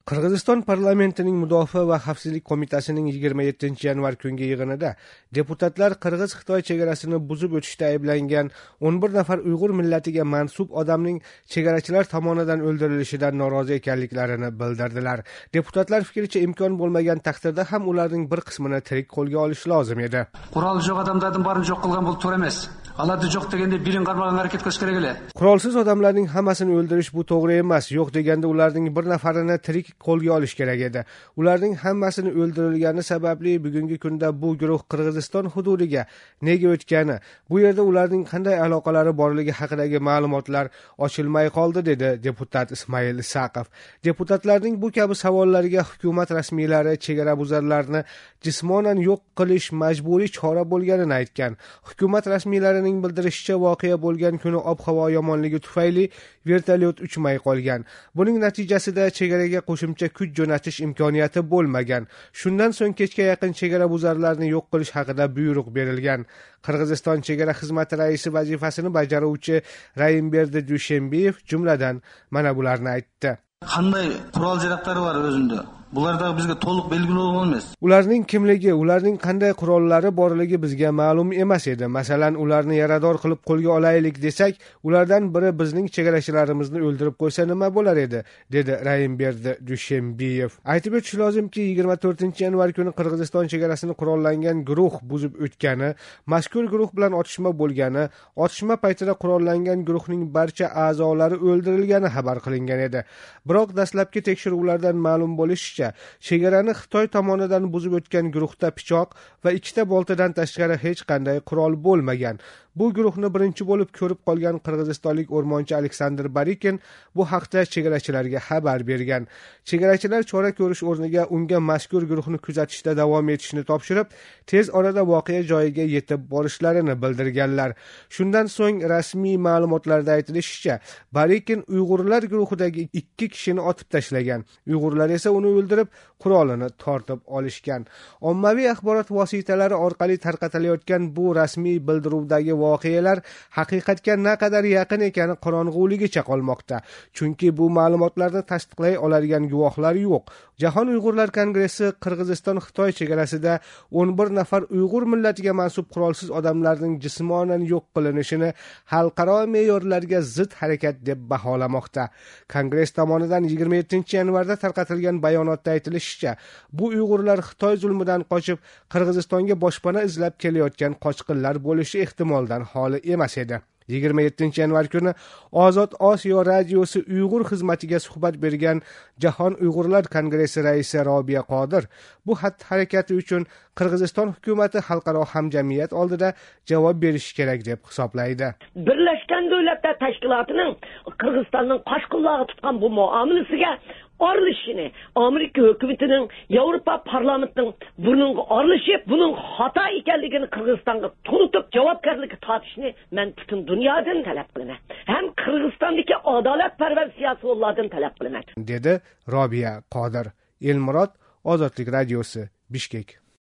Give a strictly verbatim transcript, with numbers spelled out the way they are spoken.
Qirg'iziston parlamentining Mudofaa va xavfsizlik qo'mitasining yigirma yettinchi yanvar kungi yig'inida deputatlar Qirg'iz-Xitoy chegarasini buzib o'tishda ayblangan o'n bir nafar Uyg'ur millatiga mansub odamning chegarachilar tomonidan o'ldirilishidan norozi ekanliklarini bildirdilar. Deputatlar fikricha imkon bo'lmagan taqdirda ham ularning bir qismini tirik qo'lga olish lozim edi. Quroli yo'q odamlarning barini yo'q qilgan bo'lib to'g'ri emas. Aladi yo'q deganda birin qarmagan harakat qilish kerak edi. Qurolsiz odamlarning hammasini o'ldirish bu to'g'ri emas. Yo'q deganda ularning bir nafarini tirik qo'lga olish kerak edi. Ularning hammasini o'ldirilgani sababli bugungi kunda bu guruh Qirg'iziston hududiga nega o'tgani, bu yerda ularning qanday aloqalari borligi haqidagi ma'lumotlar ochilmay qoldi, dedi deputat Ismoil Isaqov. Deputatlarning bu kabi savollariga hukumat rasmiylari chegarabuzarlarni jismonan yo'q qilish majburiy chora bo'lganini aytgan. Hukumat rasmiylarining bildirishicha, voqea bo'lgan kuni ob-havo yomonligi tufayli vertolyot uchmay qolgan. Buning natijasida chegaraga qo'shimcha kuch jo'natish imkoniyati bo'lmagan. Shundan so'ng kechga yaqin chegarabuzarlarni yo'q qilish haqida buyruq berilgan. Qirg'iziston chegara xizmati raisi vazifasini bajaruvchi Raimberdi Dushenbeyev jumladan mana bularni aytdi. Qanday qurol jaraqlari bor o'zida? Bularda bizga to'liq belgili bo'lmas. Ularning kimligi, ularning qanday qurollari borligi bizga ma'lum emas edi. Masalan, ularni yarador qilib qo'lga olaylik desak, ulardan biri bizning chegarachilarimizni o'ldirib qo'ysa nima bo'lar edi, dedi Raimberdi Dushenbeyev. Aytib o'tish lozimki, yigirma to'rtinchi yanvar kuni Qirg'iziston chegarasini qurollangan guruh buzib o'tgani, mazkur guruh bilan otishma bo'lgani, otishma paytida qurollangan guruhning barcha a'zolari o'ldirilgani xabar qilingan edi. Biroq dastlabki tekshiruvlardan ma'lum bo'lishicha, chegarani Xitoy tomonidan buzib o'tgan guruhda pichoq va ikkita boltadan tashqari hech qanday qurol bo'lmagan. Bu guruhni birinchi bo'lib ko'rib qolgan qirg'izistonlik o'rmonchi Aleksandr Barikin bu haqda chegarachilarga xabar bergan. Chegarachilar chora ko'rish o'rniga unga mazkur guruhni kuzatishda davom etishni topshirib, tez orada voqea joyiga yetib borishlarini bildirganlar. Shundan so'ng rasmiy ma'lumotlarda aytilishicha, Barikin Uyg'urlar guruhidagi ikki kishini otib tashlagan. Uyg'urlar esa uni o'ldirib, qurolini tortib olishgan. Ommaviy axborot vositalari orqali tarqatilayotgan bu rasmiy bildiruvdagi voqealar haqiqatga naqadar yaqin ekani qorong'uligicha qolmoqda. Chunki bu ma'lumotlarni tasdiqlay oladigan guvohlar yo'q. Jahon Uyg'urlar kongressi Qirg'iziston Xitoy chegarasida o'n bir nafar Uyg'ur millatiga mansub qurolsiz odamlarning jismonan yo'q qilinishini xalqaro me'yorlarga zid harakat deb baholamoqda. Kongress tomonidan yigirma yettinchi yanvarda tarqatilgan bayonotda aytilishicha, bu Uyg'urlar Xitoy zulmidan qochib Qirg'izistonga boshpana izlab kelayotgan qochqinlar bo'lishi ehtimoldan xoli emas edi. yigirma yettinchi yanvar kuni Ozod Osiyo radiosi Uyg'ur xizmatiga suhbat bergan Jahon Uyg'urlar kongressi raisi Robiya Qodir bu xatti-harakati uchun Qirg'iziston hukumati xalqaro hamjamiyat oldida javob berishi kerak deb hisoblaydi. Birlashgan Davlatlar Tashkilotining Qirg'izistonning qochqinlarga tutgan bu muomalasiga aralashishini, Amerika hukumatining, Yevropa parlamentining buningga aralashib, buning xato ekanligini Qirg'izistonga tunutib javobgarlikka tortishni men butun dunyodan talab qilaman. Ham Qirg'izistondagi adolatparvar siyosatchilardan talab qilaman, dedi Robiya Qodir. Elmurod, Ozodlik radiosi, Bishkek.